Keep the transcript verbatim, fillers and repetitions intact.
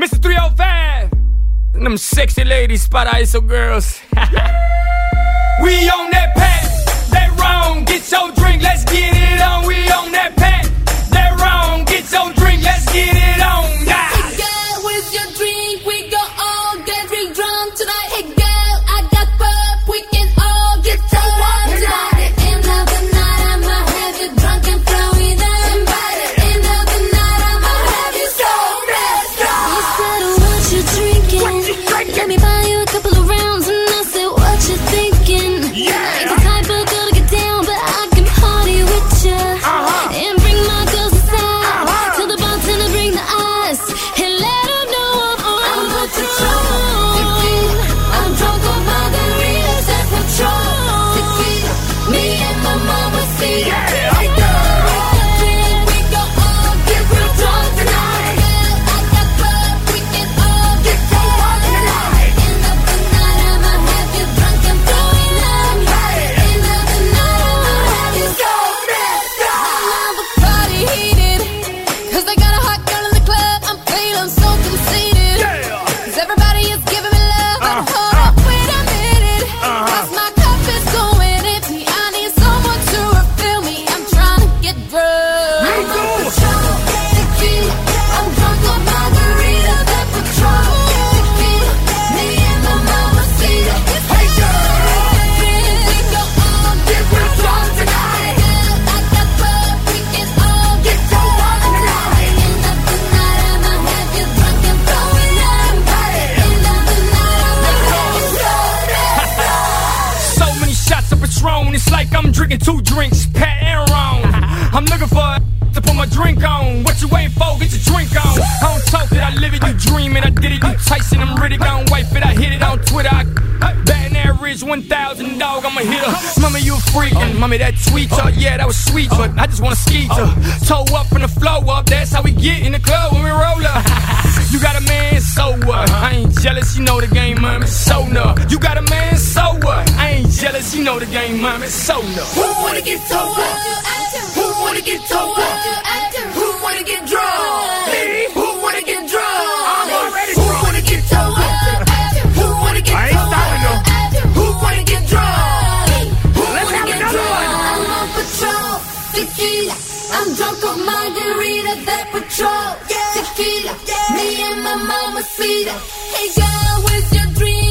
Mister three oh five, and them sexy ladies, spot I S O girls. We on that pack, that wrong, get your drink, let's get it on. We on that pack, that wrong, get your drink, let's get it on. Yeah. Hey girl, where's your drink? We gon' all get real drunk tonight. Hey girl, I got pop, we can all get drunk tonight. At the end of the night, I'ma have you drunk and throwing them. By the end of the night, I'ma have you so messed up. You said, what you drinking? What you drinking? Let me buy you a couple of rounds, and I said, what you thinking? Yeah. Ain't the type of girl to get down, but I can party with ya. Uh-huh. And bring my girls aside. Uh-huh. Tell the bartender bring the ice. And let them know I'm on I'm patrol. I'm drunk on margaritas and Patrol. Tequila, me and my mama see. Yeah. Hey girl, we gon' all get real drunk tonight. Girl, I got pop, we can all get drunk tonight. End of the night, I'ma have you drunk and blowing up. End of the night, I'ma have you so messed up. I'm a party heated, 'cause they got a hot girl in the club. I'm feeling so conceited, Yeah. 'cause everybody is giving me love. But Uh, hold up, wait a minute, Uh-huh. 'cause my cup is going empty. I need someone to refill me. I'm trying to get drunk. Me I'm too. on Patrol, tequila. I'm drunk on margaritas and Patrol. Tequila, me and my mama see it. Hey girl, We gon' all get real drunk tonight. Girl, I got pop, we can all get drunk tonight. End of the night, I'ma have you drunk and throwing up. End of the night, I'ma have you so messed up. so many shots of Patron, it's like I'm drinking two drinks, Pat and Ron. I'm looking for a to put my drink on. What you waiting for? Get your drink on. I don't talk it, I live it, you dream it. I did it, you Tyson, I'm ready, gon' wipe it. I hit it on Twitter, I batting average one thousand, dog, I'm a hitter. Mama, you a freak, and mommy, that tweet, uh, yeah, that was sweet, but I just wanna ski to toe up from the flow up, that's how we get in the club when we roll up. You got a man, so what? I ain't jealous, you know the game, man, so no. You got a man, so what? I ain't jealous, you know the game, man, so no. Who wanna get towed up? Who wanna get towed up? Who wanna get drunk? Me? Who wanna get drunk? I'm already Who drunk. wanna get towed up? Who wanna get I ain't towed stopping, up? Who wanna get drunk? Who Let's wanna have get another drunk? one. I'm on Patrol, tequila. I'm drunk on margarita, that Patrol. Tequila, me and my mama see that. Hey girl, where's your drink?